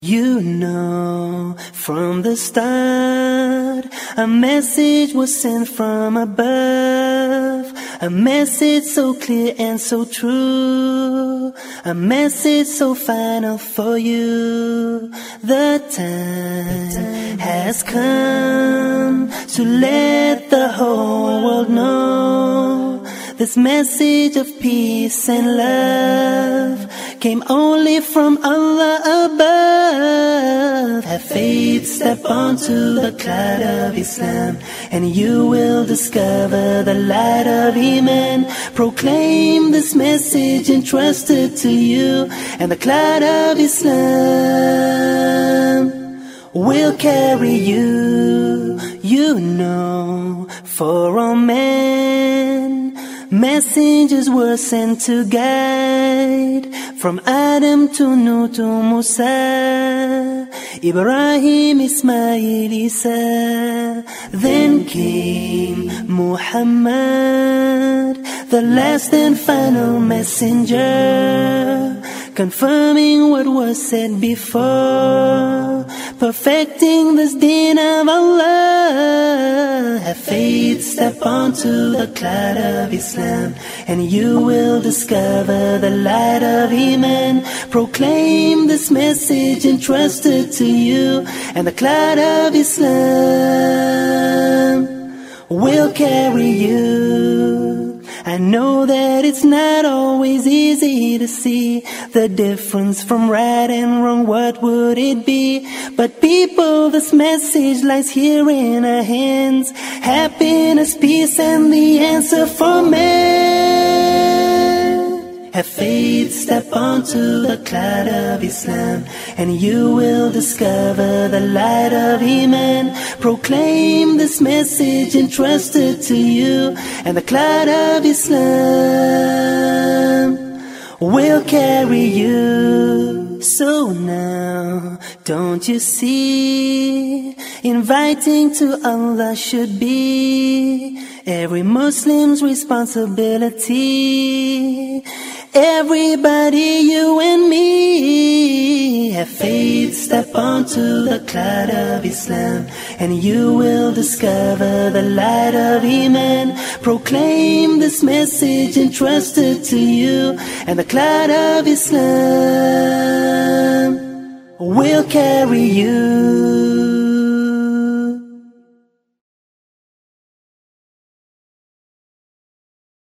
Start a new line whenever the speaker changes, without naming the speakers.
You know, from the start, a message was sent from above. A message so clear and so true. A message so final for you. The time has come to let the whole world know. This message of peace and love came only from Allah above. Have faith, step onto the cloud of Islam, and you will discover the light of Iman. Proclaim this message entrusted to you, and the cloud of Islam will carry you. You know, for all men, messengers were sent to guide, from Adam to Nuh to Musa, Ibrahim, Ismail, Isa. Then came Muhammad, the last and final messenger, confirming what was said before, perfecting this deen of Allah. Have faith, step onto the cloud of Islam, and you will discover the light of Iman. Proclaim this message entrusted to you, and the cloud of Islam will carry you. I know that it's not always easy to see the difference from right and wrong. What would it be? But people, this message lies here in our hands. Happiness, peace, and the answer for man. Have faith, step onto the cloud of Islam, and you will discover the light of Iman. Proclaim this message entrusted to you, and the cloud of Islam will carry you. So now, don't you see, inviting to Allah should be every Muslim's responsibility. Everybody, you and me, have faith, step onto the cloud of Islam, and you will discover the light of Iman. Proclaim this message entrusted to you, and the cloud of Islam will carry you.